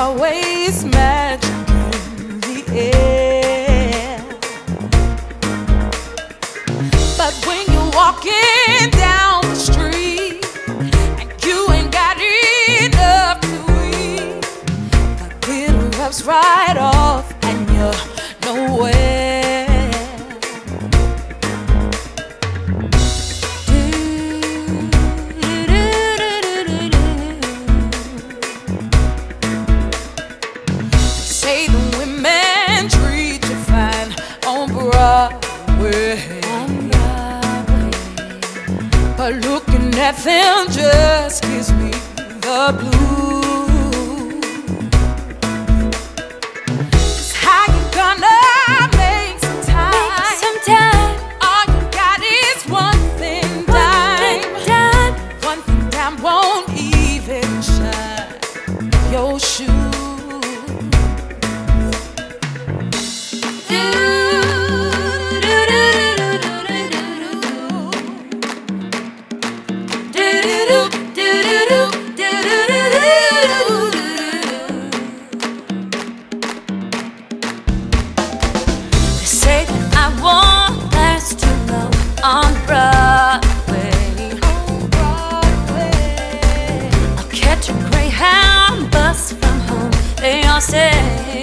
always magic in the air. But when you're walking down the street and you ain't got enough to eat, the glitter rubs right off and you're nowhere. Say the women treat you fine on Broadway, but looking at them just gives me the blues. 'Cause how you gonna make some time? All you got is one thing dime. One thing dime won't even shine your shoes. On Broadway, I'll catch a Greyhound bus from home. They all say